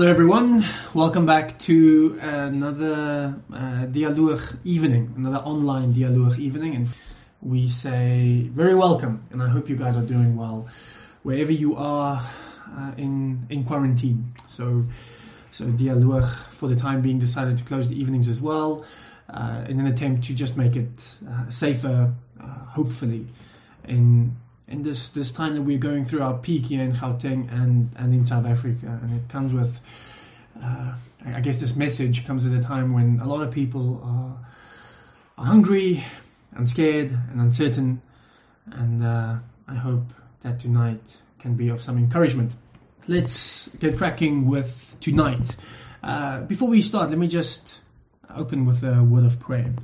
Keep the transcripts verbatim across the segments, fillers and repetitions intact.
Hello everyone, welcome back to another uh, Dialoog evening, another online Dialoog evening, and we say very welcome, and I hope you guys are doing well wherever you are uh, in in quarantine. So, so Dialoog for the time being decided to close the evenings as well, uh, in an attempt to just make it uh, safer, uh, hopefully, in in this, this time that we're going through our peak here in Gauteng and, and in South Africa. And it comes with, uh, I guess this message comes at a time when a lot of people are, are hungry and scared and uncertain. And uh, I hope that tonight can be of some encouragement. Let's get cracking with tonight. Uh, before we start, let me just open with a word of prayer.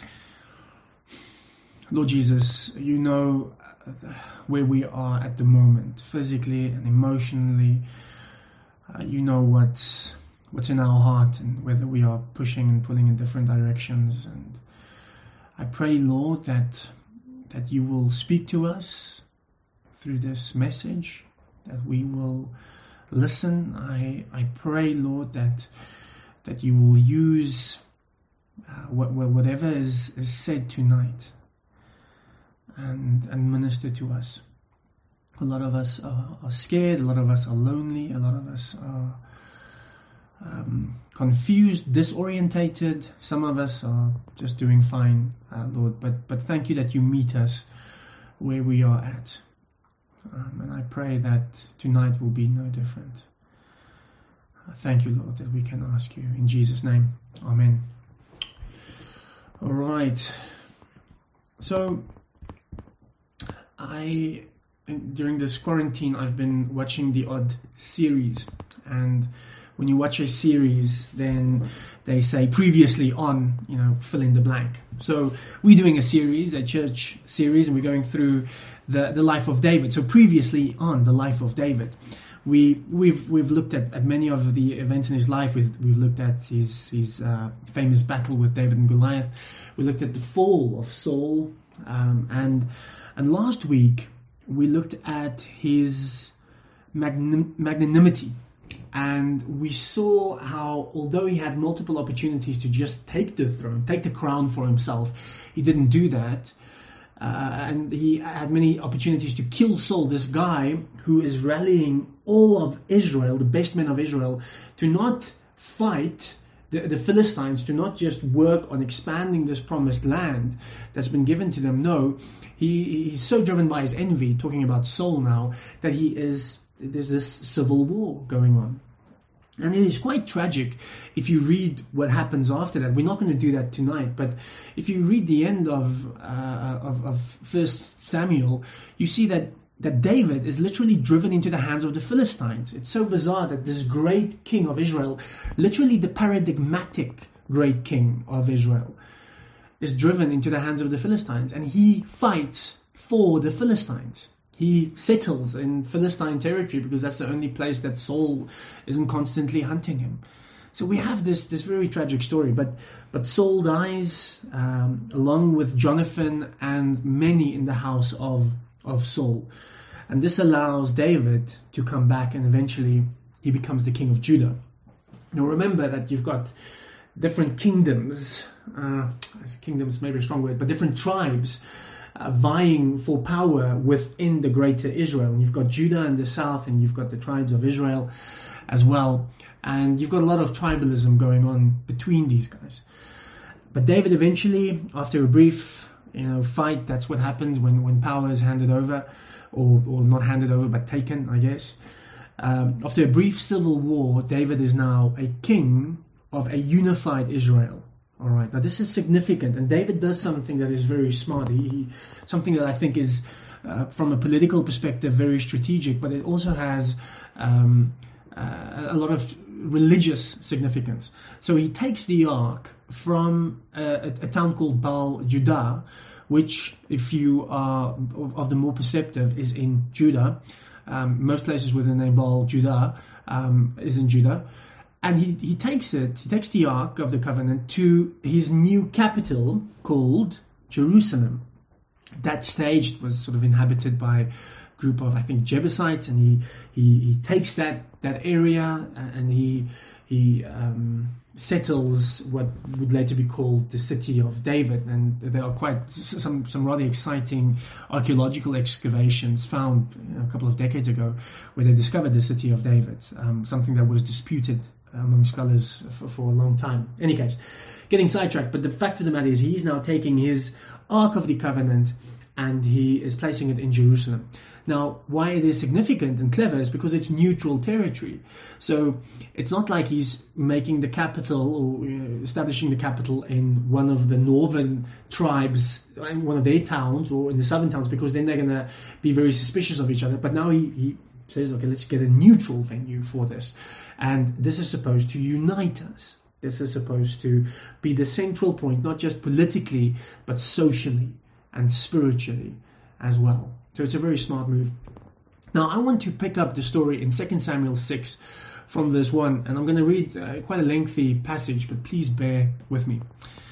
Lord Jesus, you know where we are at the moment, physically and emotionally. Uh, you know what's what's in our heart and whether we are pushing and pulling in different directions. And I pray, Lord, that that you will speak to us through this message, that we will listen. I I pray, Lord, that that you will use uh, what, whatever is, is said tonight and and minister to us. A lot of us are, are scared, a lot of us are lonely, a lot of us are um, confused, disorientated. Some of us are just doing fine, uh, Lord, but, but thank you that you meet us where we are at. Um, and I pray that tonight will be no different. Uh, thank you, Lord, that we can ask you. In Jesus' name, amen. All right. So, I, during this quarantine, I've been watching the odd series, and when you watch a series, then they say previously on, you know, fill in the blank. So we're doing a series, a church series, and we're going through the, the life of David. So previously on the life of David, we we've we've looked at, at many of the events in his life. We've, we've looked at his his uh, famous battle with David and Goliath. We looked at the fall of Saul. Um, and and last week we looked at his magnim- magnanimity, and we saw how, although he had multiple opportunities to just take the throne, take the crown for himself, he didn't do that. Uh, and he had many opportunities to kill Saul, this guy who is rallying all of Israel, the best men of Israel, to not fight The, the Philistines, to not just work on expanding this promised land that's been given to them. No, he, he's so driven by his envy, talking about Saul now, that he is, there's this civil war going on. And it is quite tragic if you read what happens after that. We're not going to do that tonight, but if you read the end of uh, of, of First Samuel, you see that that David is literally driven into the hands of the Philistines. It's so bizarre that this great king of Israel, literally the paradigmatic great king of Israel, is driven into the hands of the Philistines, and he fights for the Philistines. He settles in Philistine territory because that's the only place that Saul isn't constantly hunting him. So we have this this very tragic story, but but Saul dies um, along with Jonathan and many in the house of of Saul. And this allows David to come back, and eventually he becomes the king of Judah. Now remember that you've got different kingdoms, uh, kingdoms may be a strong word, but different tribes uh, vying for power within the greater Israel. And you've got Judah in the south, and you've got the tribes of Israel as well. And you've got a lot of tribalism going on between these guys. But David eventually, after a brief you know, fight, that's what happens when, when power is handed over, or, or not handed over, but taken, I guess. Um, after a brief civil war, David is now a king of a unified Israel. All right, now this is significant, and David does something that is very smart. He, he something that I think is, uh, from a political perspective, very strategic, but it also has um, uh, a lot of religious significance. So he takes the ark from a, a, a town called Baal Judah, which, if you are of, of the more perceptive, is in Judah. Um, most places with the name Baal Judah um, is in Judah. And he, he takes it, he takes the Ark of the Covenant to his new capital called Jerusalem. that stage it was sort of inhabited by a group of, I think, Jebusites, and he he, he takes that that area and he he um, settles what would later be called the city of David. And there are quite some some rather exciting archaeological excavations found, you know, a couple of decades ago, where they discovered the city of David, um, something that was disputed among scholars for, for a long time. In any case, getting sidetracked, but the fact of the matter is he's now taking his Ark of the Covenant and he is placing it in Jerusalem. Now, why it is significant and clever is because it's neutral territory. So it's not like he's making the capital or establishing the capital in one of the northern tribes, in one of their towns, or in the southern towns, because then they're going to be very suspicious of each other. But now he, he says, okay, let's get a neutral venue for this. And this is supposed to unite us. This is supposed to be the central point, not just politically, but socially and spiritually as well. So it's a very smart move. Now, I want to pick up the story in Second Samuel six from verse one, and I'm going to read uh, quite a lengthy passage, but please bear with me.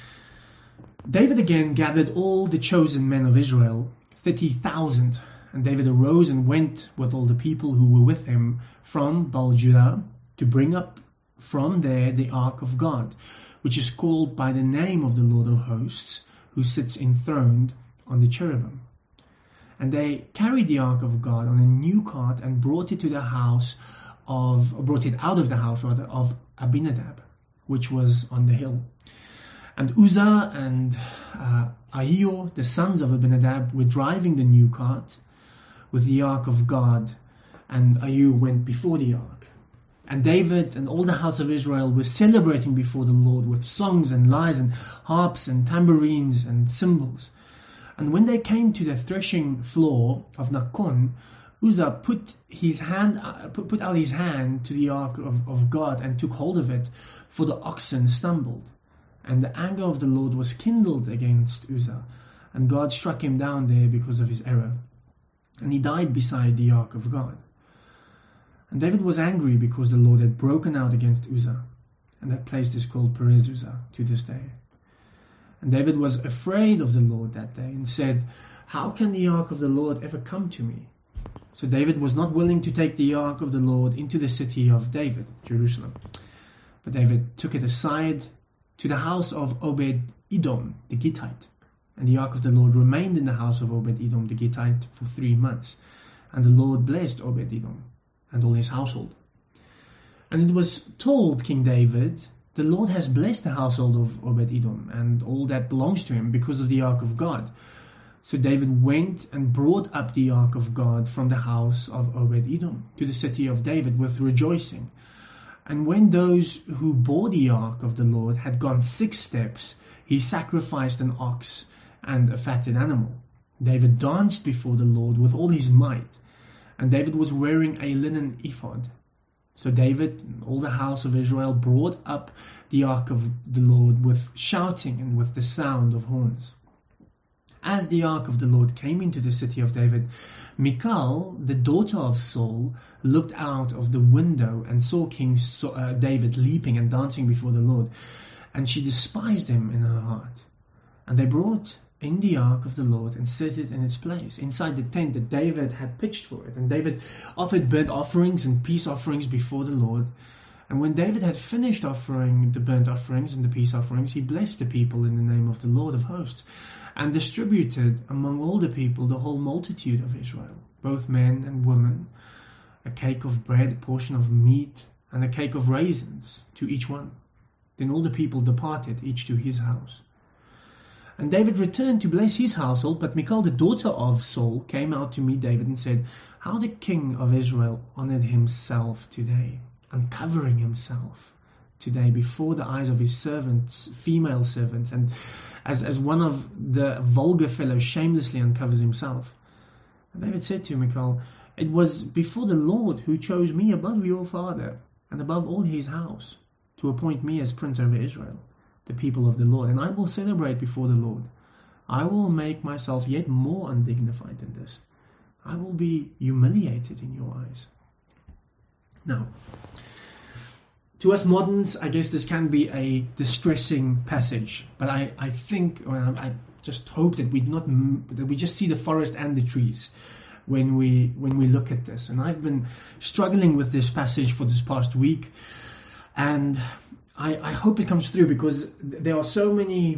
David again gathered all the chosen men of Israel, thirty thousand, and David arose and went with all the people who were with him from Baal-Judah to bring up from there the ark of God, which is called by the name of the Lord of hosts, who sits enthroned on the cherubim. And they carried the ark of God on a new cart and brought it to the house of, or brought it out of the house rather, of Abinadab, which was on the hill. And Uzzah and uh, Ahio, the sons of Abinadab, were driving the new cart with the ark of God, and Ahio went before the ark. And David and all the house of Israel were celebrating before the Lord with songs and lyres and harps and tambourines and cymbals. And when they came to the threshing floor of Nakon, Uzzah put his hand, uh, put, put out his hand to the ark of, of God and took hold of it, for the oxen stumbled. And the anger of the Lord was kindled against Uzzah, and God struck him down there because of his error. And he died beside the ark of God. And David was angry because the Lord had broken out against Uzzah, and that place is called Perez Uzzah to this day. And David was afraid of the Lord that day and said, "How can the ark of the Lord ever come to me?" So David was not willing to take the ark of the Lord into the city of David, Jerusalem. But David took it aside to the house of Obed-Edom, the Gittite. And the ark of the Lord remained in the house of Obed-Edom, the Gittite, for three months. And the Lord blessed Obed-Edom and all his household. And it was told King David, "The Lord has blessed the household of Obed-Edom and all that belongs to him because of the ark of God." So David went and brought up the ark of God from the house of Obed-Edom to the city of David with rejoicing. And when those who bore the ark of the Lord had gone six steps, he sacrificed an ox and a fatted animal. David danced before the Lord with all his might, and David was wearing a linen ephod. So David and all the house of Israel brought up the ark of the Lord with shouting and with the sound of horns. As the ark of the Lord came into the city of David, Michal, the daughter of Saul, looked out of the window and saw King David leaping and dancing before the Lord, and she despised him in her heart. And they brought in the ark of the Lord and set it in its place inside the tent that David had pitched for it. And David offered burnt offerings and peace offerings before the Lord. And when David had finished offering the burnt offerings and the peace offerings, he blessed the people in the name of the Lord of hosts, and distributed among all the people, the whole multitude of Israel, both men and women, a cake of bread, a portion of meat, and a cake of raisins to each one. Then all the people departed, each to his house. And David returned to bless his household, but Michal, the daughter of Saul, came out to meet David and said, "How the king of Israel honored himself today, uncovering himself today before the eyes of his servants, female servants, and as, as one of the vulgar fellows shamelessly uncovers himself." And David said to Michal, "It was before the Lord who chose me above your father and above all his house to appoint me as prince over Israel, the people of the Lord, and I will celebrate before the Lord. I will make myself yet more undignified than this. I will be humiliated in your eyes." Now, to us moderns, I guess this can be a distressing passage, but I, I think, well, I just hope that we not that we just see the forest and the trees when we when we look at this. And I've been struggling with this passage for this past week, and I, I hope it comes through, because there are so many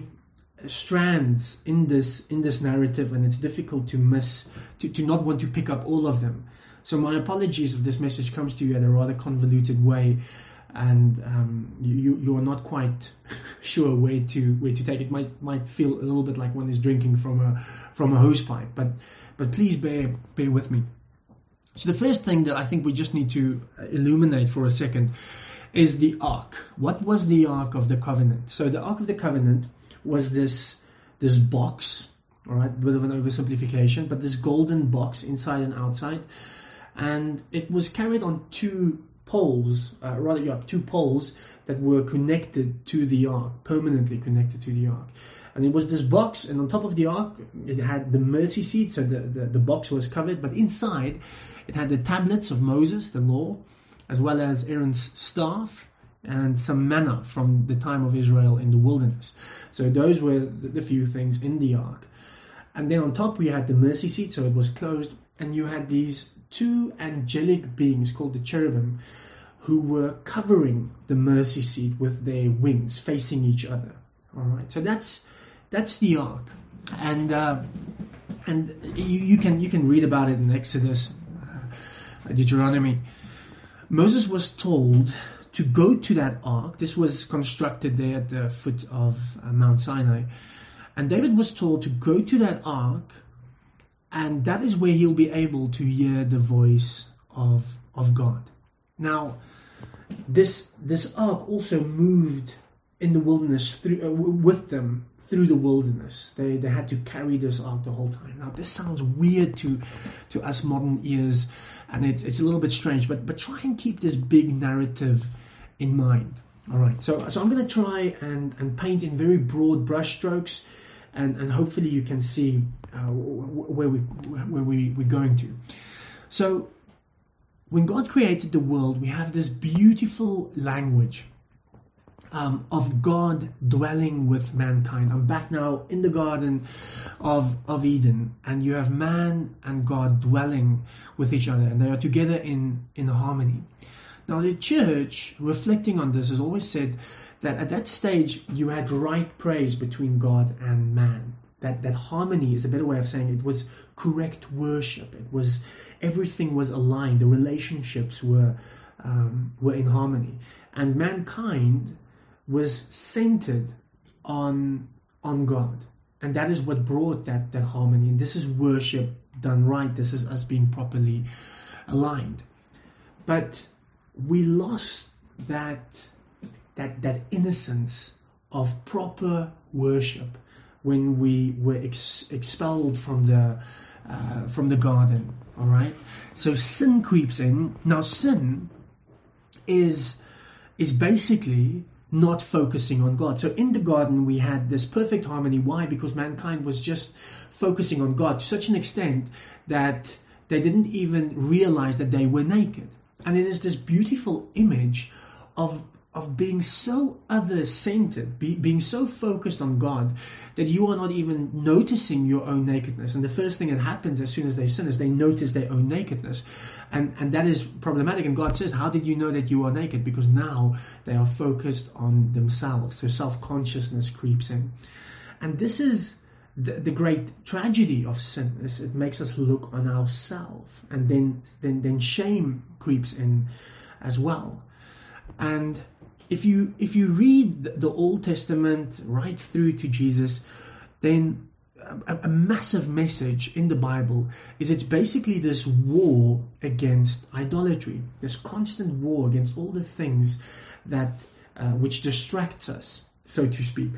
strands in this in this narrative, and it's difficult to miss to, to not want to pick up all of them. So my apologies if this message comes to you in a rather convoluted way, and um, you you are not quite sure where to where to take it. Might might feel a little bit like one is drinking from a from a hose pipe, but but please bear bear with me. So the first thing that I think we just need to illuminate for a second is the Ark. What was the Ark of the Covenant? So the Ark of the Covenant was this this box, all right, a bit of an oversimplification, but this golden box inside and outside, and it was carried on two poles, uh, rather, yeah, two poles that were connected to the Ark, permanently connected to the Ark. And it was this box, and on top of the Ark, it had the mercy seat, so the, the, the box was covered, but inside it had the tablets of Moses, the law, as well as Aaron's staff, and some manna from the time of Israel in the wilderness. So those were the, the few things in the Ark. And then on top we had the mercy seat, so it was closed, and you had these two angelic beings called the cherubim, who were covering the mercy seat with their wings facing each other. All right, so that's that's the Ark, and uh, and you, you can you can read about it in Exodus, uh, Deuteronomy. Moses was told to go to that Ark. This was constructed there at the foot of uh, Mount Sinai, and David was told to go to that Ark, and that is where he'll be able to hear the voice of of God. Now, this this Ark also moved in the wilderness through uh, with them through the wilderness. They they had to carry this Ark the whole time. Now, this sounds weird to to us modern ears, and it's it's a little bit strange. But but try and keep this big narrative in mind. All right. So so I'm going to try and and paint in very broad brushstrokes, and and hopefully you can see uh, where we where we we're going to. So, when God created the world, we have this beautiful language um, of God dwelling with mankind. I'm back now in the Garden of, of Eden, and you have man and God dwelling with each other, and they are together in, in harmony. Now, the church, reflecting on this, has always said that at that stage you had right praise between God and man. That that harmony is a better way of saying it. It was correct worship. It was everything was aligned. The relationships were um, were in harmony, and mankind was centered on on God, and that is what brought that that harmony. And this is worship done right. This is us being properly aligned. But we lost that that that innocence of proper worship when we were ex- expelled from the uh, from the garden. All right, so sin creeps in. Now, sin is is basically not focusing on God. So in the garden we had this perfect harmony. Why? Because mankind was just focusing on God to such an extent that they didn't even realize that they were naked. And it is this beautiful image of of being so other-centered, be, being so focused on God that you are not even noticing your own nakedness. And the first thing that happens as soon as they sin is they notice their own nakedness. And, and that is problematic. And God says, how did you know that you are naked? Because now they are focused on themselves. So self-consciousness creeps in. And this is the, the great tragedy of sin. Is it makes us look on ourselves. And then, then, then shame creeps in as well. And If you if you read the Old Testament right through to Jesus, then a, a massive message in the Bible is it's basically this war against idolatry, this constant war against all the things that uh, which distracts us, so to speak.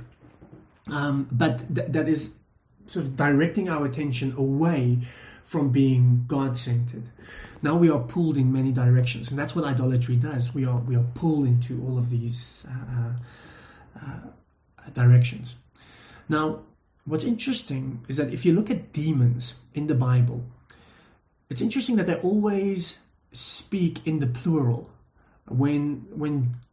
Um, but th- that is sort of directing our attention away from being God-centered. Now we are pulled in many directions, and that's what idolatry does. We are we are pulled into all of these uh, uh, directions. Now, what's interesting is that if you look at demons in the Bible, it's interesting that they always speak in the plural. When when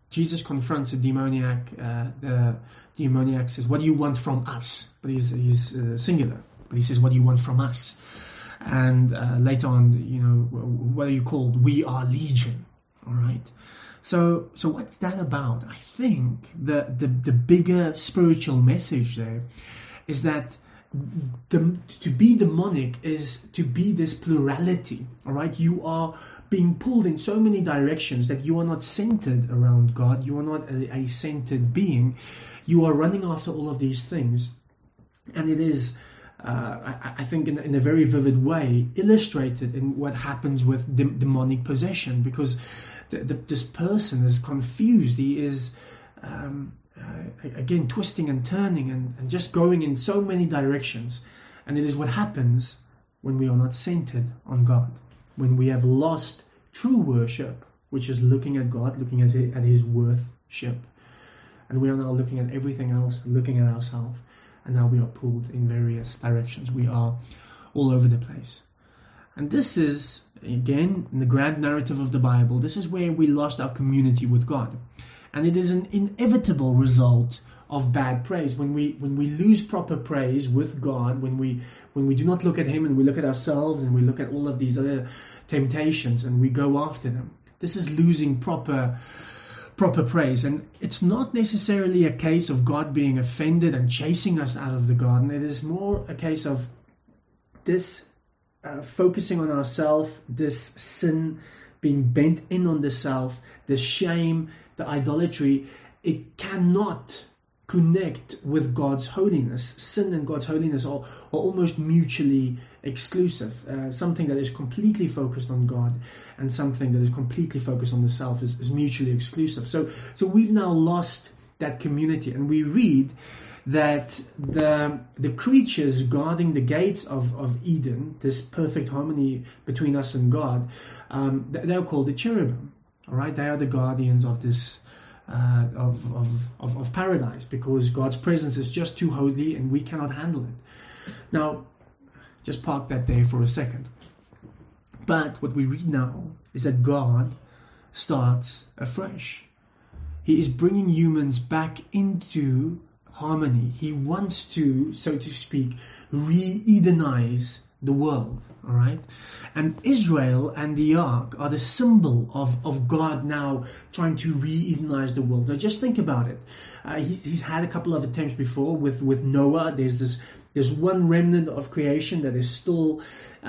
Jesus confronts a demoniac. Uh, the demoniac says, "What do you want from us?" But he's, he's uh, singular. But he says, "What do you want from us?" And uh, later on, you know, what are you called? We are legion. All right. So, so what's that about? I think the the, the bigger spiritual message there is that the, to be demonic is to be this plurality. All right. You are being pulled in so many directions that you are not centered around God. You are not a, a centered being. You are running after all of these things, and it is. Uh, I, I think in, in a very vivid way illustrated in what happens with de- demonic possession, because the, the, this person is confused. He is um, uh, again twisting and turning and, and just going in so many directions, and it is what happens when we are not centered on God, when we have lost true worship, which is looking at God, looking at his, at his worthship, and we are now looking at everything else, looking at ourselves. And now we are pulled in various directions. We are all over the place. And this is, again, in the grand narrative of the Bible, this is where we lost our community with God. And it is an inevitable result of bad praise. When we when we lose proper praise with God, when we when we do not look at Him and we look at ourselves and we look at all of these other temptations and we go after them, this is losing proper proper praise. And it's not necessarily a case of God being offended and chasing us out of the garden. It is more a case of this uh, focusing on ourselves, this sin, being bent in on the self, the shame, the idolatry. It cannot connect with God's holiness. Sin and God's holiness are, are almost mutually exclusive. Uh, something that is completely focused on God and something that is completely focused on the self is, is mutually exclusive. So, so we've now lost that community, and we read that the the creatures guarding the gates of, of Eden, this perfect harmony between us and God, um, they're called the cherubim. All right, they are the guardians of this Uh, of, of, of, of paradise, because God's presence is just too holy and we cannot handle it. Now, just park that there for a second. But what we read now is that God starts afresh. He is bringing humans back into harmony. He wants to, so to speak, re-Edenize the world, all right? And Israel and the ark are the symbol of, of God now trying to re-Edenize the world. Now just think about it. Uh, he's, he's had a couple of attempts before with, with Noah. There's this there's one remnant of creation that is still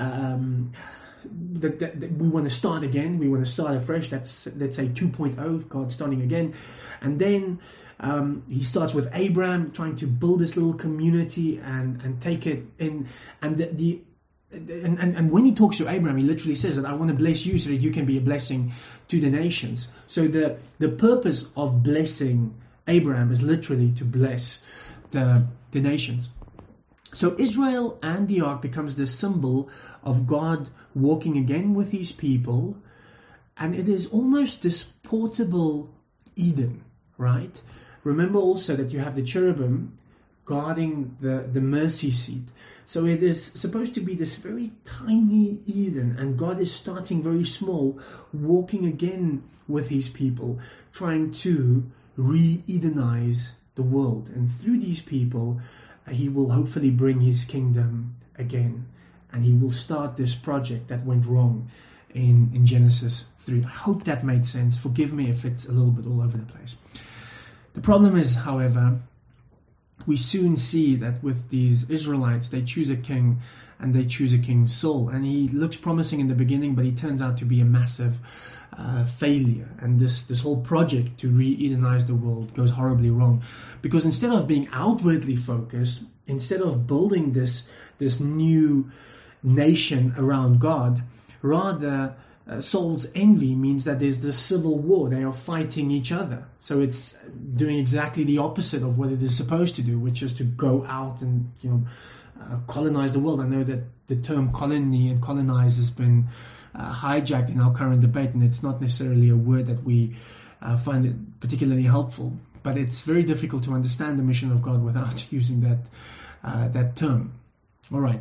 um, that, that, that we want to start again. We want to start afresh. That's, let's say, two point oh, God starting again. And then Um, he starts with Abraham trying to build this little community and, and take it in. And the, the and, and, and when he talks to Abraham, he literally says that I want to bless you so that you can be a blessing to the nations. So the, the purpose of blessing Abraham is literally to bless the, the nations. So Israel and the ark becomes the symbol of God walking again with his people. And it is almost this portable Eden, right? Remember also that you have the cherubim guarding the, the mercy seat. So it is supposed to be this very tiny Eden, and God is starting very small, walking again with his people, trying to re-Edenize the world. And through these people, uh, he will hopefully bring his kingdom again. And he will start this project that went wrong in, in Genesis three. I hope that made sense. Forgive me if it's a little bit all over the place. The problem is, however, we soon see that with these Israelites, they choose a king, and they choose a king Saul. And he looks promising in the beginning, but he turns out to be a massive uh, failure. And this, this whole project to re-Edenize the world goes horribly wrong. Because instead of being outwardly focused, instead of building this, this new nation around God, rather Uh, Saul's envy means that there's this civil war. They are fighting each other. So it's doing exactly the opposite of what it is supposed to do, which is to go out and, you know, uh, colonize the world. I know that the term colony and colonize has been uh, hijacked in our current debate, and it's not necessarily a word that we uh, find it particularly helpful. But it's very difficult to understand the mission of God without using that uh, that term. All right.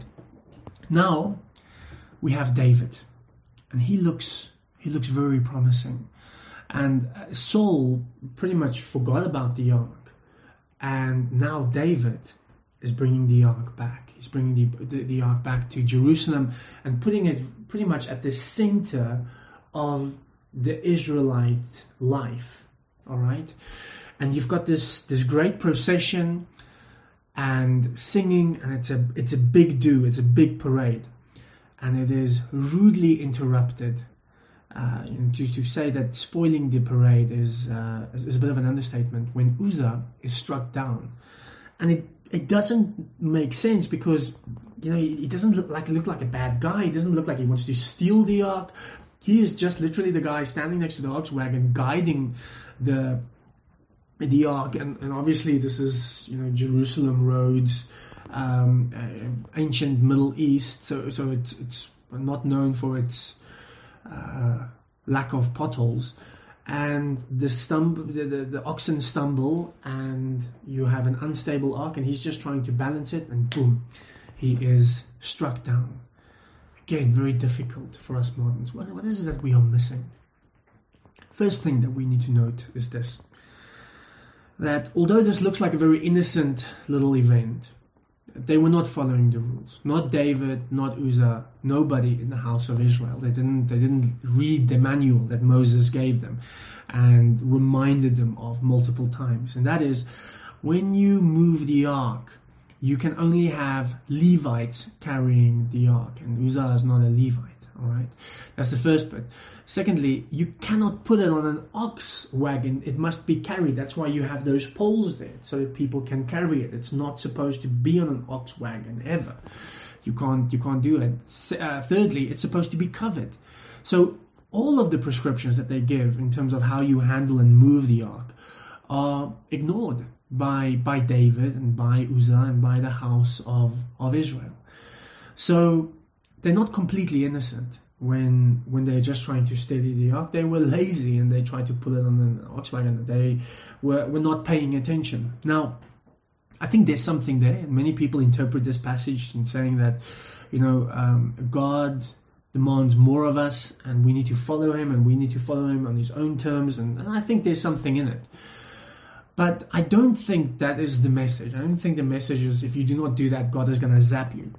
Now we have David. And he looks he looks very promising. And Saul pretty much forgot about the ark, and now David is bringing the ark back. He's bringing the, the, the ark back to Jerusalem and putting it pretty much at the center of the Israelite life. All right, and you've got this this great procession and singing, and it's a it's a big do, it's a big parade, and it is rudely interrupted. Uh, to, to say that spoiling the parade is, uh, is is a bit of an understatement. When Uzzah is struck down, and it it doesn't make sense because you know he, he doesn't look like look like a bad guy. He doesn't look like he wants to steal the ark. He is just literally the guy standing next to the ox wagon, guiding the the ark, and, and obviously this is you know Jerusalem roads, um, uh, ancient Middle East, so so it's it's not known for its uh, lack of potholes, and the stumble the, the, the oxen stumble, and you have an unstable ark, and he's just trying to balance it, and boom, he is struck down. Again, very difficult for us moderns. What, what is it that we are missing? First thing that we need to note is this, that although this looks like a very innocent little event, they were not following the rules. Not David, not Uzzah, nobody in the house of Israel. They didn't, they didn't read the manual that Moses gave them and reminded them of multiple times. And that is, when you move the ark, you can only have Levites carrying the ark, and Uzzah is not a Levite. All right, that's the first bit. Secondly, you cannot put it on an ox wagon. It must be carried. That's why you have those poles there, so that people can carry it. It's not supposed to be on an ox wagon ever. You can't. You can't do it. Uh, thirdly, it's supposed to be covered. So all of the prescriptions that they give in terms of how you handle and move the ark are ignored by by David and by Uzzah and by the house of, of Israel. So they're not completely innocent when when they're just trying to steady the ark. They were lazy and they tried to pull it on an ox wagon. They were, were not paying attention. Now, I think there's something there, and many people interpret this passage in saying that, you know, um, God demands more of us and we need to follow him and we need to follow him on his own terms, and, and I think there's something in it. But I don't think that is the message. I don't think the message is if you do not do that, God is going to zap you.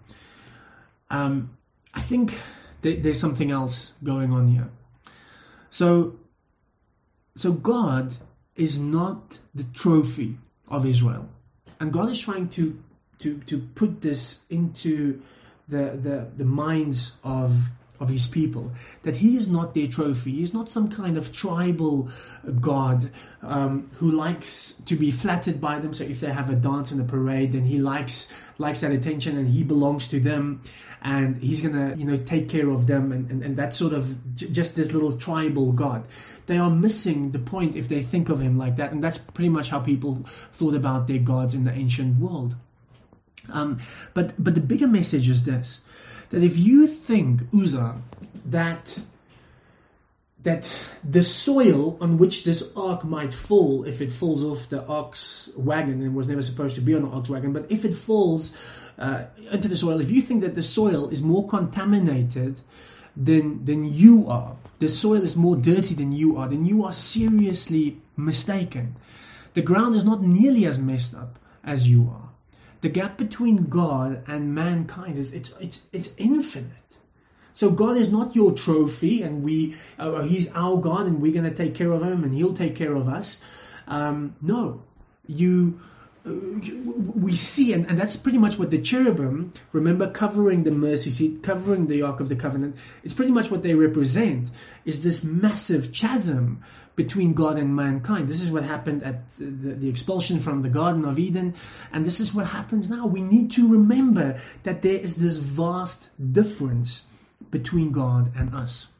Um, I think th- there's something else going on here. So, so God is not the trophy of Israel. And God is trying to, to, to put this into the, the, the minds of of his people, that he is not their trophy. He is not some kind of tribal God um, who likes to be flattered by them. So if they have a dance in a parade, then he likes likes that attention and he belongs to them and he's gonna you know take care of them, and, and, and that's sort of j- just this little tribal God. They are missing the point if they think of him like that, and that's pretty much how people thought about their gods in the ancient world. Um, but but the bigger message is this, that if you think, Uzzah, that that the soil on which this ark might fall, if it falls off the ox wagon, and was never supposed to be on an ox wagon, but if it falls uh, into the soil, if you think that the soil is more contaminated than than you are, the soil is more dirty than you are, then you are seriously mistaken. The ground is not nearly as messed up as you are. The gap between God and mankind is it's it's it's infinite. So God is not your trophy, and we uh, He's our God, and we're going to take care of Him, and He'll take care of us. Um, no, you. Uh, we see, and, and that's pretty much what the cherubim, remember, covering the mercy seat, covering the Ark of the Covenant, it's pretty much what they represent, is this massive chasm between God and mankind. This is what happened at the, the expulsion from the Garden of Eden, and this is what happens now. We need to remember that there is this vast difference between God and us.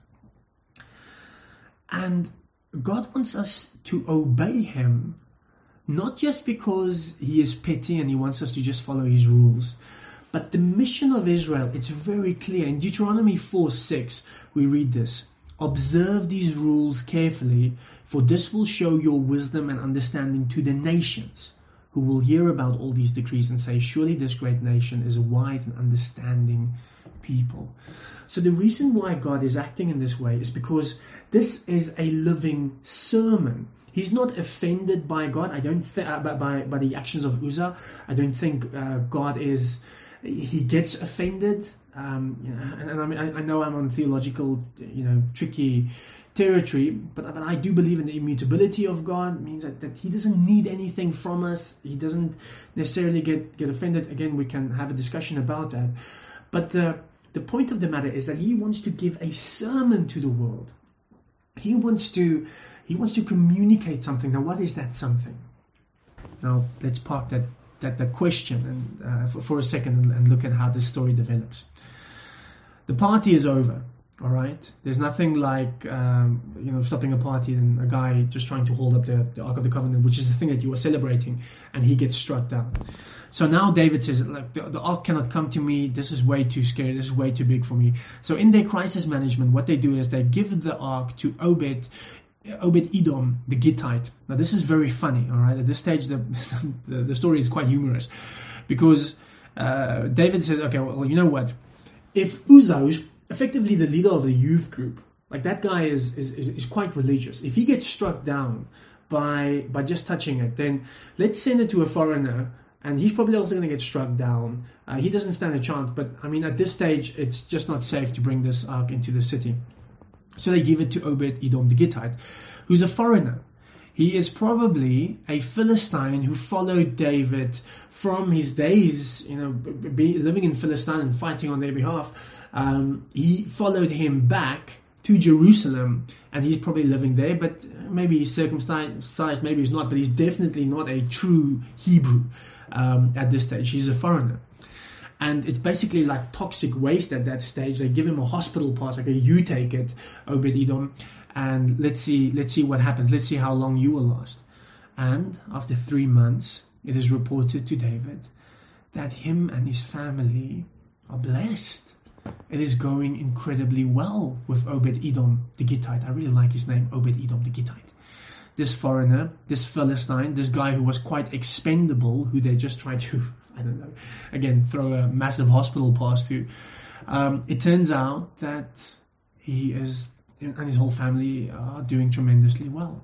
And God wants us to obey Him, not just because He is petty and He wants us to just follow His rules, but the mission of Israel, it's very clear. In Deuteronomy four six, we read this: observe these rules carefully, for this will show your wisdom and understanding to the nations. who will hear about all these decrees and say, surely this great nation is a wise and understanding people. So the reason why God is acting in this way is because this is a living sermon. He's not offended by God. I don't think uh, by by the actions of Uzzah. I don't think uh, God is. He gets offended. Um, you know, and, and I mean, I, I know I'm on theological, you know, tricky territory, but but I do believe in the immutability of God. It means that, that He doesn't need anything from us. He doesn't necessarily get get offended. Again, we can have a discussion about that. But the the point of the matter is that He wants to give a sermon to the world. He wants to he wants to communicate something. Now, what is that something? Now, let's park that that, that question and uh, for, for a second and, and look at how this story develops. The party is over, all right? There's nothing like, um, you know, stopping a party and a guy just trying to hold up the, the Ark of the Covenant, which is the thing that you are celebrating, and he gets struck down. So now David says, like, the, the Ark cannot come to me. This is way too scary. This is way too big for me. So in their crisis management, what they do is they give the Ark to Obed, Obed-Edom, the Gittite. Now this is very funny, all right? At this stage, the the, the story is quite humorous because uh, David says, okay, well, you know what? If Uzzah, who's effectively the leader of the youth group, like that guy is, is, is, is quite religious. If he gets struck down by by just touching it, then let's send it to a foreigner, and he's probably also going to get struck down. Uh, he doesn't stand a chance, but I mean, at this stage, it's just not safe to bring this ark into the city. So they give it to Obed-Edom the Gittite, who's a foreigner. He is probably a Philistine who followed David from his days, you know, be, living in Philistine and fighting on their behalf. Um, he followed him back to Jerusalem, and he's probably living there, but maybe he's circumcised, maybe he's not, but he's definitely not a true Hebrew um, at this stage. He's a foreigner. And it's basically like toxic waste at that stage. They give him a hospital pass, like, you take it, Obed-Edom, and let's see, let's see what happens. Let's see how long you will last. And after three months, it is reported to David that him and his family are blessed. It is going incredibly well with Obed-Edom the Gittite. I really like his name, Obed-Edom the Gittite. This foreigner, this Philistine, this guy who was quite expendable, who they just tried to, I don't know, again, throw a massive hospital pass to. Um, it turns out that he is, and his whole family are doing tremendously well.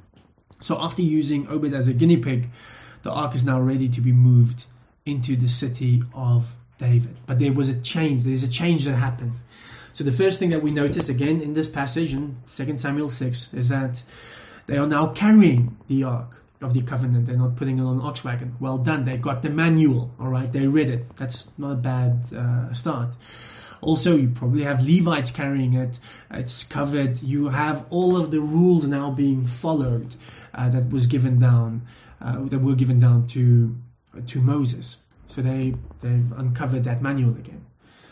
So after using Obed as a guinea pig, the ark is now ready to be moved into the city of David. But there was a change. There's a change that happened. So the first thing that we notice again in this passage in Second Samuel six is that they are now carrying the ark of the covenant. They're not putting it on an ox wagon. Well done. They got the manual. All right. They read it. That's not a bad uh, start. Also, you probably have Levites carrying it. It's covered. You have all of the rules now being followed uh, that was given down, uh, that were given down to to Moses. So they they've uncovered that manual again.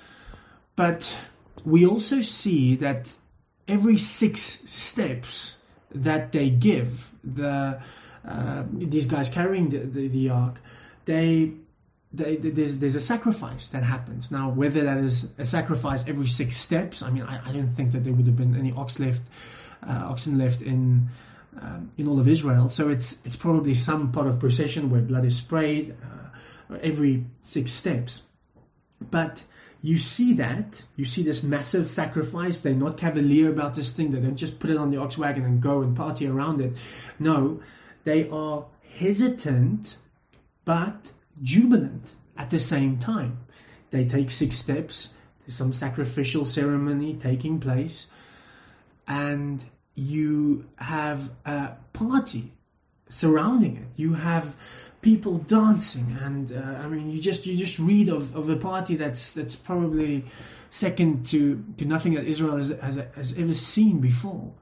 But we also see that every six steps that they give, the uh, these guys carrying the, the, the ark, they, they there's there's a sacrifice that happens. Now, whether that is a sacrifice every six steps, I mean, I, I don't think that there would have been any ox left, uh, oxen left in um, in all of Israel. So it's it's probably some part of procession where blood is sprayed uh, every six steps. But you see that, you see this massive sacrifice. They're not cavalier about this thing. They don't just put it on the ox wagon and go and party around it. No, they are hesitant but jubilant at the same time. They take six steps. There's some sacrificial ceremony taking place. And you have a party surrounding it. You have people dancing, and uh, I mean, you just you just read of, of a party that's that's probably second to, to nothing that Israel has, has has ever seen before.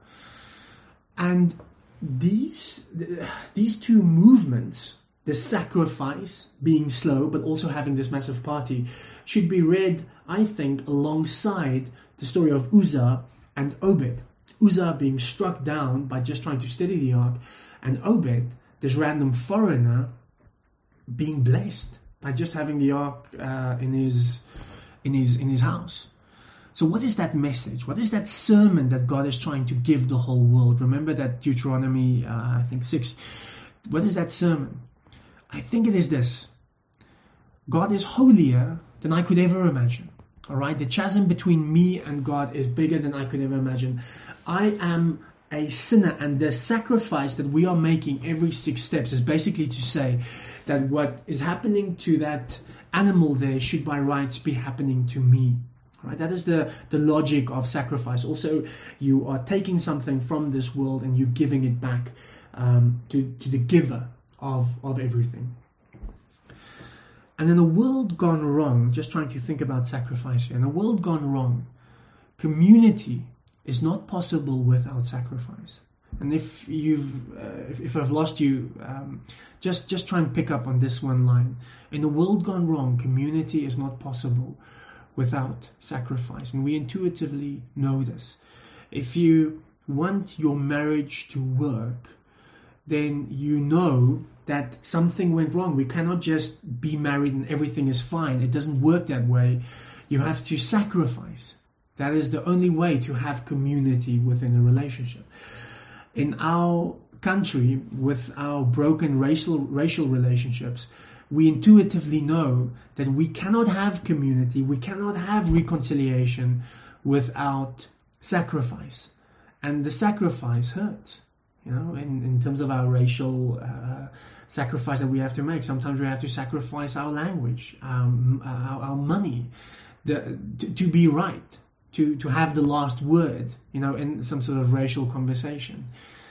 And these these two movements, the sacrifice being slow, but also having this massive party, should be read, I think, alongside the story of Uzzah and Obed. Uzzah being struck down by just trying to steady the ark, and Obed, this random foreigner, being blessed by just having the ark uh, in his in his in his house. So what is that message? What is that sermon that God is trying to give the whole world? Remember that Deuteronomy, uh, I think six. What is that sermon? I think it is this. God is holier than I could ever imagine. All right, the chasm between me and God is bigger than I could ever imagine. I am a sinner, and the sacrifice that we are making every six steps is basically to say that what is happening to that animal there should by rights be happening to me. Right? That is the, the logic of sacrifice. Also, you are taking something from this world and you're giving it back um, to, to the giver of, of everything. And in a world gone wrong, just trying to think about sacrifice here, in a world gone wrong, community is not possible without sacrifice. And if you've, uh, if, if I've lost you, um, just just try and pick up on this one line. In a world gone wrong, community is not possible without sacrifice, and we intuitively know this. If you want your marriage to work, then you know that something went wrong. We cannot just be married and everything is fine. It doesn't work that way. You have to sacrifice. That is the only way to have community within a relationship. In our country, with our broken racial racial relationships, we intuitively know that we cannot have community, we cannot have reconciliation without sacrifice. And the sacrifice hurts. You know, in, in terms of our racial uh, sacrifice that we have to make. Sometimes we have to sacrifice our language, um, our, our money, the, to, to be right, to, to have the last word, you know, in some sort of racial conversation,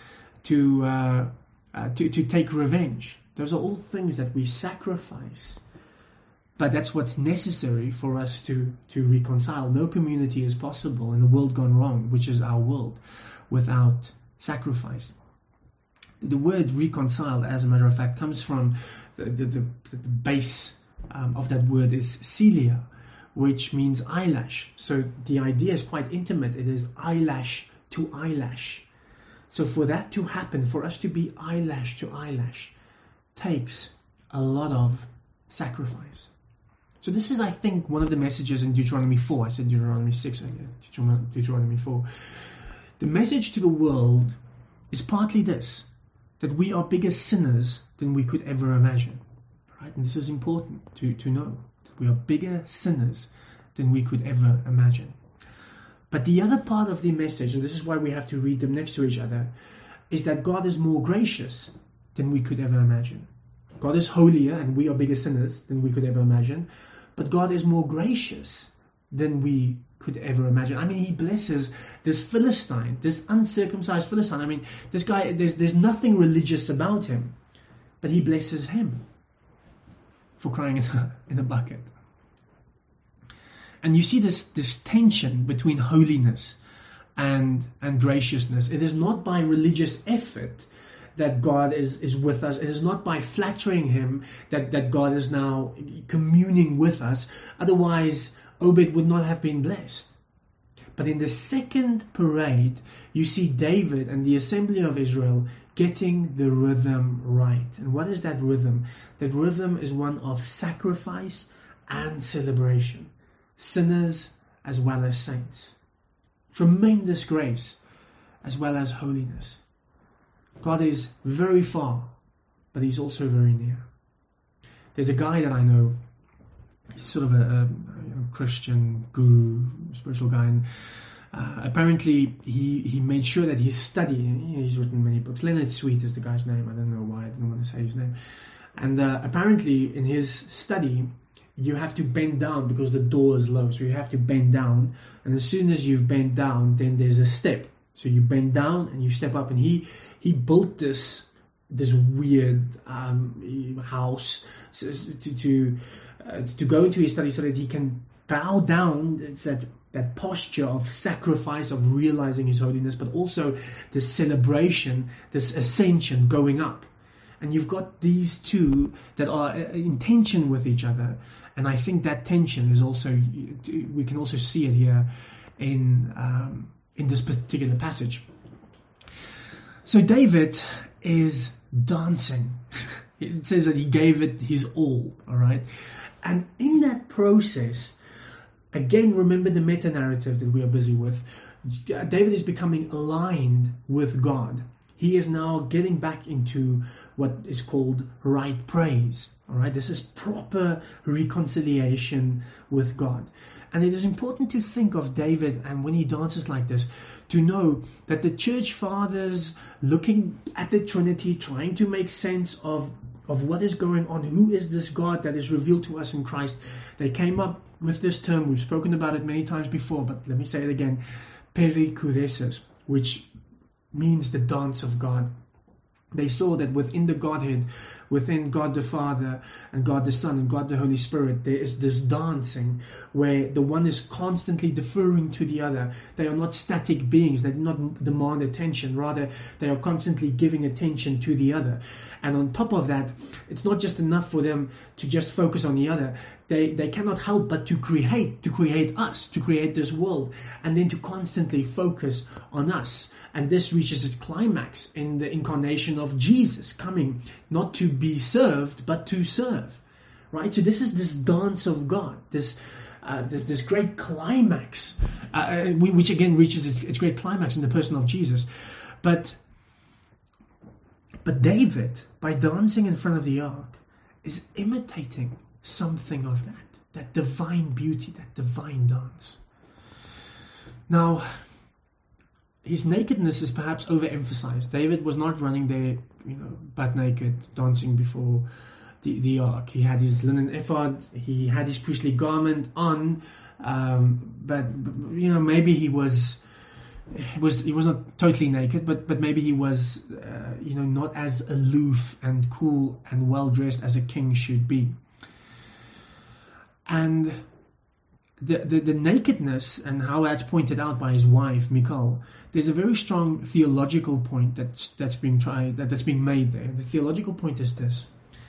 to, uh, uh, to, to take revenge. Those are all things that we sacrifice. But that's what's necessary for us to, to reconcile. No community is possible in a world gone wrong, which is our world, without sacrifice. The word reconciled, as a matter of fact, comes from the, the, the, the base um, of that word is cilia, which means eyelash. So the idea is quite intimate. It is eyelash to eyelash. So for that to happen, for us to be eyelash to eyelash, takes a lot of sacrifice. So this is, I think, one of the messages in Deuteronomy four. I said Deuteronomy six earlier, Deuteronomy four. The message to the world is partly this, that we are bigger sinners than we could ever imagine. Right? And this is important to, to know, that we are bigger sinners than we could ever imagine. But the other part of the message, and this is why we have to read them next to each other, is that God is more gracious than we could ever imagine. God is holier and we are bigger sinners than we could ever imagine, but God is more gracious than we could ever imagine. I mean, he blesses this Philistine, this uncircumcised Philistine. I mean, this guy, there's, there's nothing religious about him, but he blesses him for crying in a, in a bucket. And you see this, this tension between holiness and, and graciousness. It is not by religious effort that God is, is with us. It is not by flattering him that, that God is now communing with us. Otherwise, Obed would not have been blessed. But in the second parade, you see David and the assembly of Israel getting the rhythm right. And what is that rhythm? That rhythm is one of sacrifice and celebration. Sinners as well as saints. Tremendous grace as well as holiness. God is very far, but he's also very near. There's a guy that I know, he's sort of a, a, a Christian guru, spiritual guy, and uh, apparently he, he made sure that he studied. He's written many books. Leonard Sweet is the guy's name. I don't know why I didn't want to say his name. And uh, apparently in his study, you have to bend down because the door is low. So you have to bend down. And as soon as you've bent down, then there's a step. So you bend down and you step up. And he he built this this weird um, house to to, uh, to go into his study so that he can bow down. It's that, that posture of sacrifice, of realizing his holiness, but also the celebration, this ascension going up. And you've got these two that are in tension with each other. And I think that tension is also, we can also see it here in um, in this particular passage. So David is dancing. It says that he gave it his all, all right? And in that process, again, remember the meta-narrative that we are busy with. David is becoming aligned with God. he is now getting back into what is called right praise. All right, this is proper reconciliation with God. And it is important to think of David, and when he dances like this, to know that the church fathers, looking at the Trinity, trying to make sense of, of what is going on, who is this God that is revealed to us in Christ, they came up with this term. We've spoken about it many times before, but let me say it again, perikuresis, which means the dance of God. They saw that within the Godhead, within God the Father and God the Son and God the Holy Spirit, there is this dancing where the one is constantly deferring to the other. They are not static beings. They do not demand attention. Rather, they are constantly giving attention to the other. And on top of that, it's not just enough for them to just focus on the other. They, they cannot help but to create, to create us, to create this world, and then to constantly focus on us. And this reaches its climax in the incarnation of Jesus coming, not to be served, but to serve. Right? So this is this dance of God, this uh, this, this great climax, uh, which again reaches its, its great climax in the person of Jesus. But, but David, by dancing in front of the ark, is imitating something of that, that divine beauty, that divine dance. Now, his nakedness is perhaps overemphasized. David was not running there, you know, butt naked, dancing before the, the ark. He had his linen ephod, he had his priestly garment on, um, but, you know, maybe he was, he was, he was not totally naked, but, but maybe he was, uh, you know, not as aloof and cool and well-dressed as a king should be. And the, the the nakedness and how that's pointed out by his wife Michal, there's a very strong theological point that's that's being tried that, that's being made there. The theological point is this: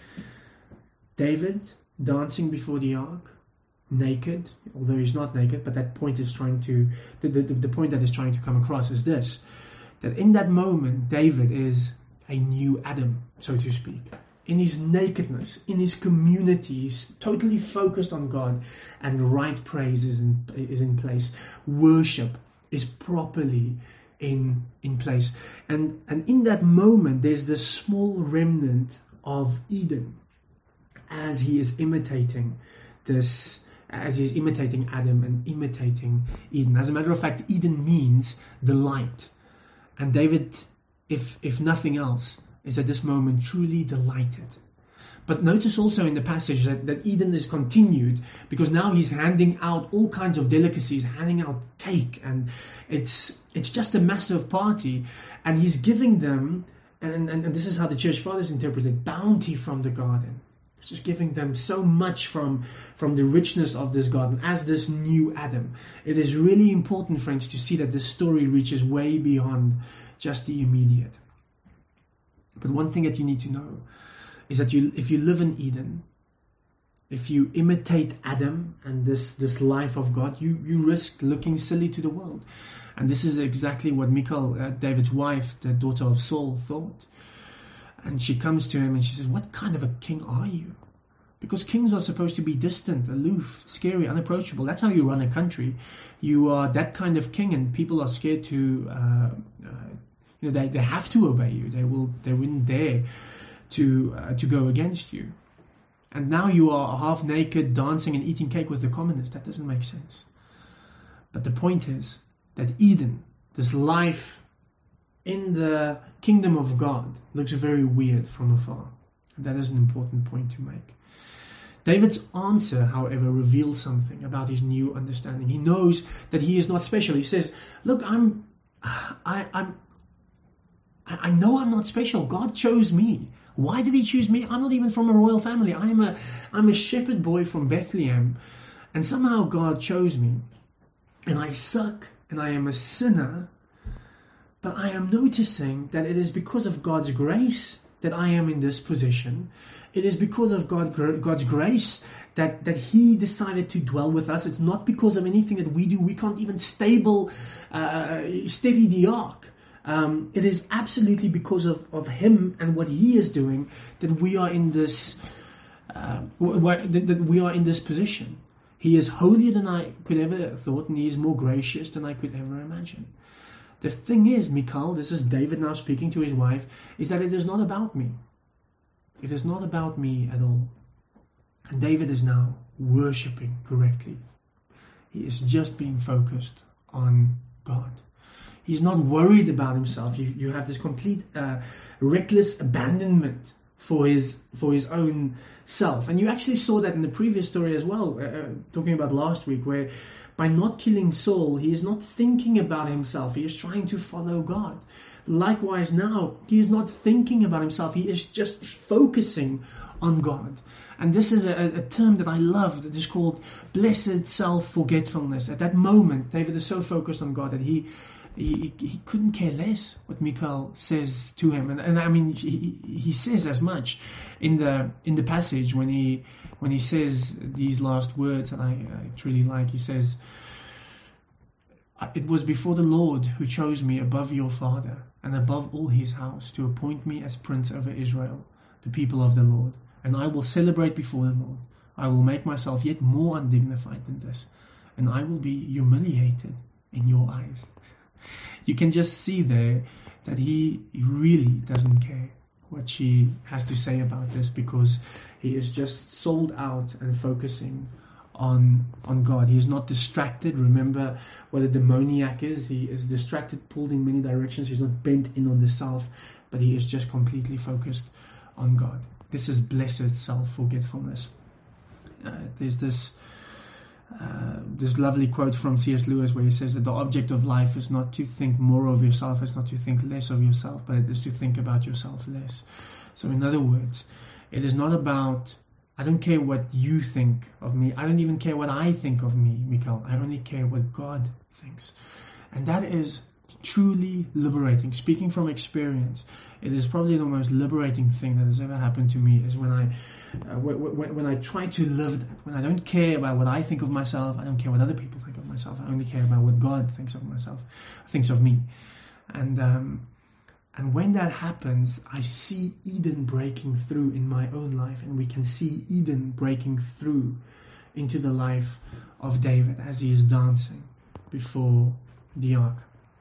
David dancing before the ark, naked, although he's not naked, but that point is trying to the, the, the point that is trying to come across is this: that in that moment David is a new Adam, so to speak. In his nakedness, in his community, he's totally focused on God, and right praise is in, is in place. Worship is properly in in place. And, and in that moment, there's this small remnant of Eden as he is imitating this, as he is imitating Adam and imitating Eden. As a matter of fact, Eden means delight. And David, if if nothing else, is at this moment truly delighted. But notice also in the passage that, that Eden is continued, because now he's handing out all kinds of delicacies, handing out cake, and it's it's just a massive party, and he's giving them, and, and, and this is how the church fathers interpret it, bounty from the garden. It's just giving them so much from, from the richness of this garden as this new Adam. It is really important, friends, to see that this story reaches way beyond just the immediate. But one thing that you need to know is that you, if you live in Eden, if you imitate Adam and this, this life of God, you, you risk looking silly to the world. And this is exactly what Michal, uh, David's wife, the daughter of Saul, thought. And she comes to him and she says, "What kind of a king are you?" Because kings are supposed to be distant, aloof, scary, unapproachable. That's how you run a country. You are that kind of king, and people are scared to... Uh, uh, You know, they, they have to obey you. They will they wouldn't dare to uh, to go against you. And now you are half naked, dancing and eating cake with the commoners. That doesn't make sense. But the point is that Eden, this life in the kingdom of God, looks very weird from afar. And that is an important point to make. David's answer, however, reveals something about his new understanding. He knows that he is not special. He says, "Look, I'm, I, I'm." I know I'm not special. God chose me. Why did he choose me? I'm not even from a royal family. I'm a, I'm a shepherd boy from Bethlehem. And somehow God chose me. And I suck and I am a sinner. But I am noticing that it is because of God's grace that I am in this position. It is because of God, God's grace that, that he decided to dwell with us. It's not because of anything that we do. We can't even stable, uh, steady the ark. Um, it is absolutely because of, of him and what he is doing that we are in this uh, that, that we are in this position. He is holier than I could ever thought, and he is more gracious than I could ever imagine. The thing is, Michal, this is David now speaking to his wife, is that it is not about me. It is not about me at all. And David is now worshipping correctly. He is just being focused on God. He's not worried about himself. You, you have this complete uh, reckless abandonment for his for his own self. And you actually saw that in the previous story as well, uh, talking about last week, where by not killing Saul, he is not thinking about himself. He is trying to follow God. Likewise now, he is not thinking about himself. He is just focusing on God. And this is a, a term that I love that is called blessed self-forgetfulness. At that moment, David is so focused on God that he He, he couldn't care less what Michal says to him, and, and I mean he, he says as much in the in the passage when he when he says these last words that I, I truly like. He says, "It was before the Lord who chose me above your father and above all his house to appoint me as prince over Israel, the people of the Lord. And I will celebrate before the Lord. I will make myself yet more undignified than this, and I will be humiliated in your eyes." You can just see there that he really doesn't care what she has to say about this, because he is just sold out and focusing on on God. He is not distracted. Remember what a demoniac is. He is distracted, pulled in many directions. He's not bent in on the self, but he is just completely focused on God. This is blessed self-forgetfulness. Uh, there's this Uh, this lovely quote from C S Lewis where he says that the object of life is not to think more of yourself, it's not to think less of yourself, but it is to think about yourself less. So in other words, it is not about, I don't care what you think of me, I don't even care what I think of me, Michal, I only care what God thinks. And that is truly liberating. Speaking from experience, it is probably the most liberating thing that has ever happened to me, is when I uh, when, when I try to live that, when I don't care about what I think of myself, I don't care what other people think of myself, I only care about what God thinks of myself, thinks of me. And um, and when that happens, I see Eden breaking through in my own life, and we can see Eden breaking through into the life of David as he is dancing before the ark.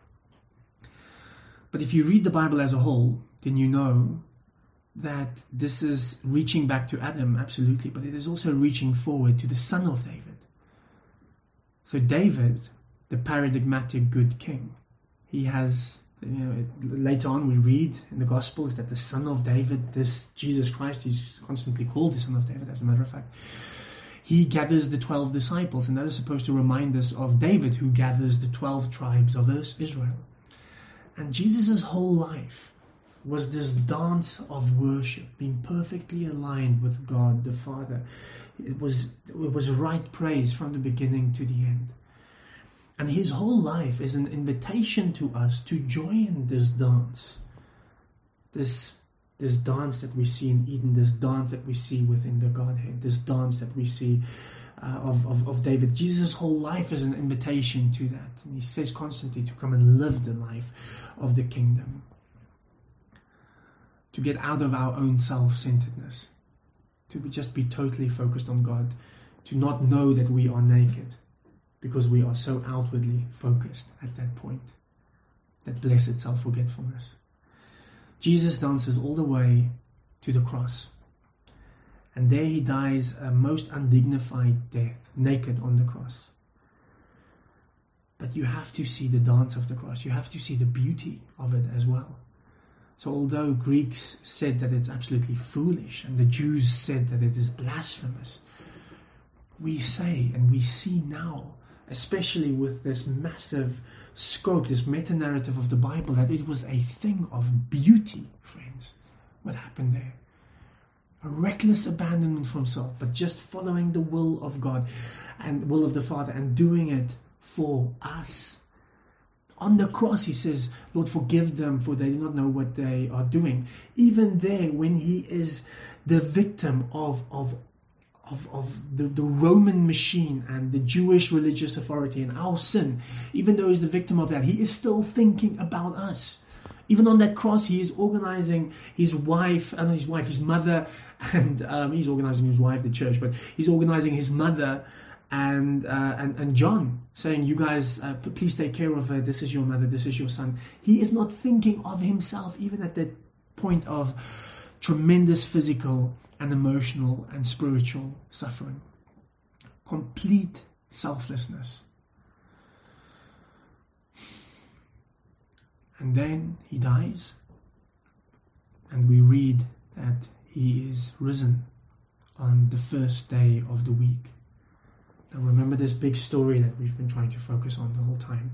But if you read the Bible as a whole, then you know that this is reaching back to Adam, absolutely, but it is also reaching forward to the son of David. So David, the paradigmatic good king, he has, you know, later on we read in the Gospels that the son of David, this Jesus Christ, he's constantly called the son of David, as a matter of fact, he gathers the twelve disciples, and that is supposed to remind us of David, who gathers the twelve tribes of Israel. And Jesus' whole life was this dance of worship, being perfectly aligned with God the Father. It was, it was right praise from the beginning to the end. And his whole life is an invitation to us to join this dance. This, this dance that we see in Eden, this dance that we see within the Godhead, this dance that we see Uh, of, of, of David. Jesus' whole life is an invitation to that. And he says constantly to come and live the life of the kingdom. To get out of our own self-centeredness. To just be totally focused on God. To not know that we are naked. Because we are so outwardly focused at that point. That blessed self-forgetfulness. Jesus dances all the way to the cross. And there he dies a most undignified death, naked on the cross. But you have to see the dance of the cross. You have to see the beauty of it as well. So although Greeks said that it's absolutely foolish, and the Jews said that it is blasphemous, we say and we see now, especially with this massive scope, this meta-narrative of the Bible, that it was a thing of beauty, friends, what happened there. A reckless abandonment from self, but just following the will of God and the will of the Father, and doing it for us. On the cross, he says, Lord, forgive them, for they do not know what they are doing. Even there, when he is the victim of, of, of, of the, the Roman machine and the Jewish religious authority and our sin, even though he's the victim of that, he is still thinking about us. Even on that cross, he is organizing his wife, and his wife, his mother, and um, he's organizing his wife, the church, but he's organizing his mother and uh, and and John saying, "You guys, uh, please take care of her. This is your mother. This is your son." He is not thinking of himself, even at that point of tremendous physical and emotional and spiritual suffering. Complete selflessness. And then he dies, and we read that he is risen on the first day of the week. Now remember this big story that we've been trying to focus on the whole time.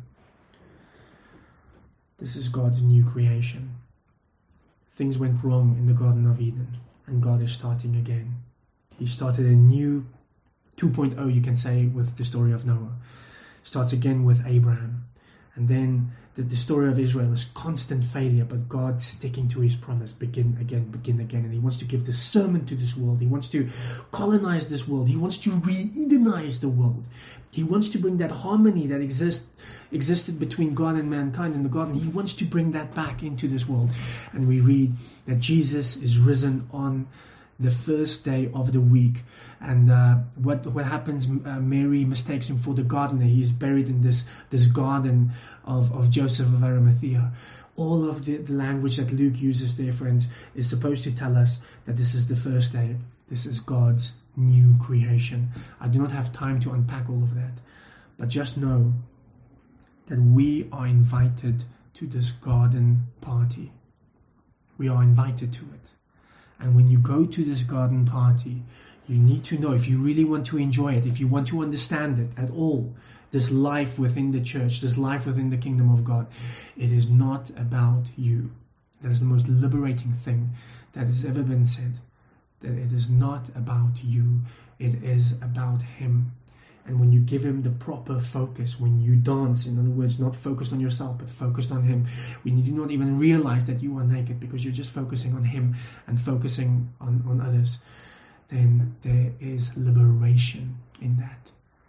This is God's new creation. Things went wrong in the Garden of Eden, and God is starting again. He started a new two point oh, you can say, with the story of Noah. Starts again with Abraham. And then the, the story of Israel is constant failure, but God sticking to his promise, begin again, begin again. And he wants to give this sermon to this world. He wants to colonize this world. He wants to re-Edenize the world. He wants to bring that harmony that exist, existed between God and mankind in the garden. He wants to bring that back into this world. And we read that Jesus is risen on the first day of the week, and uh, what what happens? Uh, Mary mistakes him for the gardener. He's buried in this this garden of, of Joseph of Arimathea. All of the, the language that Luke uses there, friends, is supposed to tell us that this is the first day. This is God's new creation. I do not have time to unpack all of that, but just know that we are invited to this garden party. We are invited to it. And when you go to this garden party, you need to know, if you really want to enjoy it, if you want to understand it at all, this life within the church, this life within the kingdom of God, it is not about you. That is the most liberating thing that has ever been said. That it is not about you, it is about him. And when you give him the proper focus, when you dance, in other words, not focused on yourself, but focused on him, when you do not even realize that you are naked because you're just focusing on him and focusing on, on others, then there is liberation in that.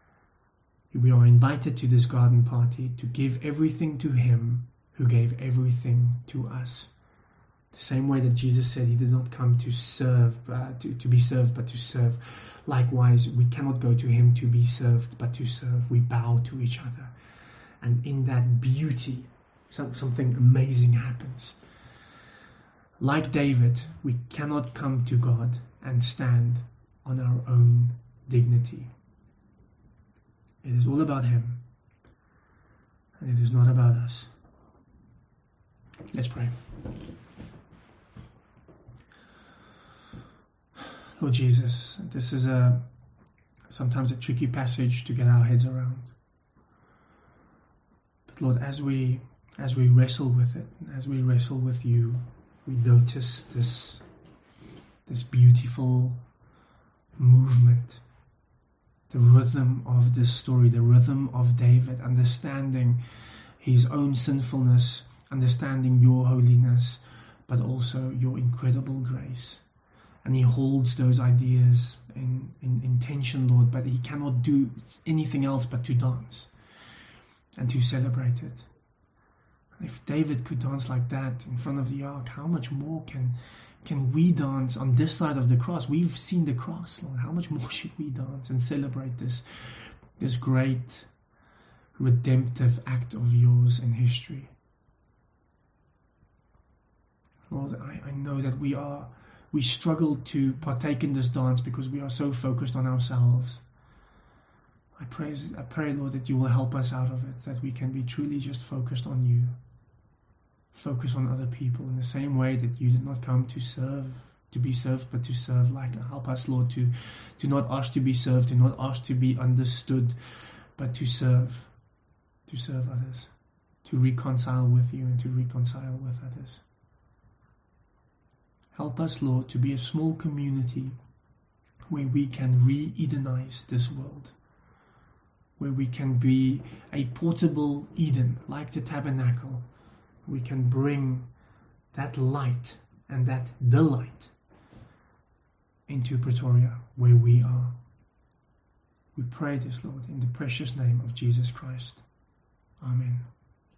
We are invited to this garden party to give everything to him who gave everything to us. The same way that Jesus said he did not come to serve, uh, to, to be served, but to serve. Likewise, we cannot go to him to be served, but to serve. We bow to each other. And in that beauty, some, something amazing happens. Like David, we cannot come to God and stand on our own dignity. It is all about him, and it is not about us. Let's pray. Lord Jesus, this is a sometimes a tricky passage to get our heads around. But Lord, as we as we wrestle with it, as we wrestle with you, we notice this this beautiful movement, the rhythm of this story, the rhythm of David, understanding his own sinfulness, understanding your holiness, but also your incredible grace. And he holds those ideas in, in, in tension, Lord, but he cannot do anything else but to dance and to celebrate it. And if David could dance like that in front of the ark, how much more can can we dance on this side of the cross? We've seen the cross, Lord. How much more should we dance and celebrate this, this great redemptive act of yours in history? Lord, I, I know that we are we struggle to partake in this dance because we are so focused on ourselves. I pray, I pray, Lord, that you will help us out of it, that we can be truly just focused on you. Focus on other people in the same way that you did not come to serve, to be served, but to serve. Like, help us, Lord, to, to not ask to be served, to not ask to be understood, but to serve, to serve others, to reconcile with you and to reconcile with others. Help us, Lord, to be a small community where we can re-Edenize this world, where we can be a portable Eden, like the tabernacle. We can bring that light and that delight into Pretoria, where we are. We pray this, Lord, in the precious name of Jesus Christ. Amen.